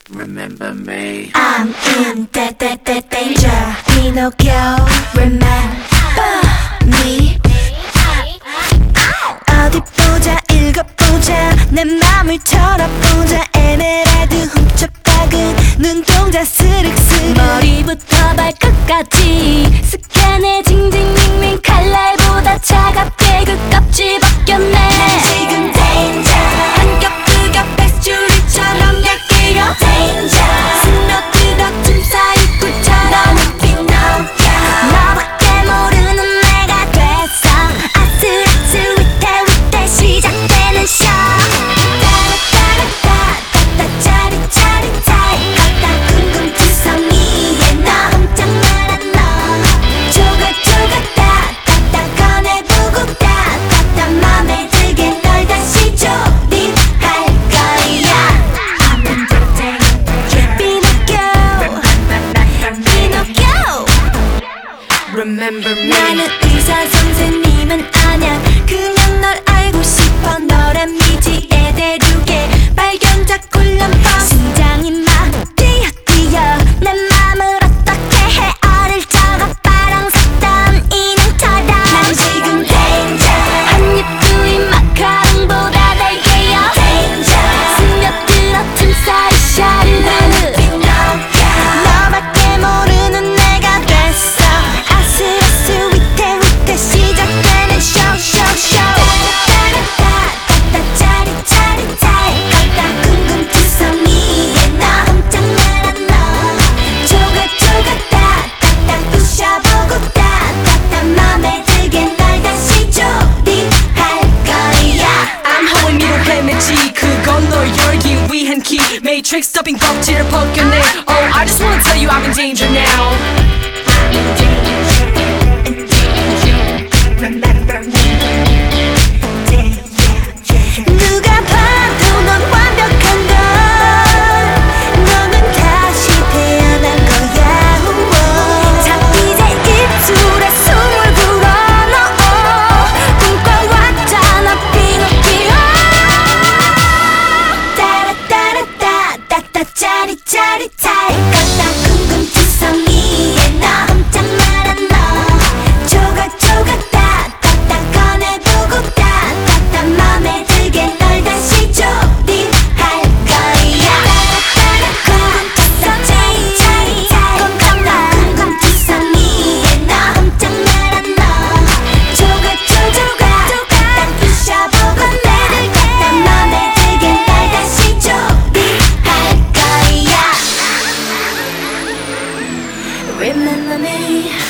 Remember me. I'm in danger. Pinocchio, remember me. 어디 보자, 읽어보자, 내 맘을 털어보자. 에메랄드 훔쳐 박은 눈동자 스륵스륵. 머리부터 발끝까지 스캔해 징징밍밍. 칼날보다 차갑게 그 껍질 벗겼네. 난 지금 danger. 한겹 두겹 뱃줄이처럼 얇게요 danger. 스며들어 틈 사이 꿀처럼 Pinocchio. 너밖에 모르는 내가 됐어. 아슬아슬 위태위태 시작되는 쇼. 따라따라따 짜릿짜릿해. 걷다 궁금투성이에 너 깜짝 놀란 너. 조각조각 따따따 꺼내보고 따따따 맘에 들게 널 다시 조립할 거야. Pinocchio. Remember me. 나는 의사 선생님은 아냐. 그냥 널 알고 싶어. 너란 미지의 대륙에 발견자 콜럼버. 심장이 막 뛰어 내 맘을 어떻게 해. 어릴 적어 빠랑섰던 인형처럼. 난 지금 danger. 한입 두입 마카롱보다 달게요 danger. 스며들어 틈 사이 샤르르. 너밖에 모르는 내가 됐어. 아슬아슬 위태위태 시작되는 쇼쇼쇼. 따라따라따 짜릿짜릿해. 걷다 궁금투성이에 너 깜짝 놀란 너. 조각조각 따따따 부셔보고 따따따 맘에 들게 널 다시 조립할 거야. I'm holding 미로 헤매지 그건 널 열기 위한 키 Matrix 더빙 껍질을 벗겨내 Oh I just wanna tell you I'm in danger now 누가 봐도 넌 완벽한 걸. 너는 다시 태어난 거야. 잡히자 입술에 숨을 불어넣어. 꿈꿔왔잖아 피노키오. 따라따라따 따따 짜릿짜릿해. 걷다 궁금투성이에 너 깜짝 놀란 너. 조각조각 따따따 꺼내보고 따따따 맘에 들게 널 다시 조립할 거야. 궁금투성이에 너 깜짝 놀란 너. 조각조각 따따 부셔보고 따따따 맘에 들게 널 다시 조립할 거야. Remember me.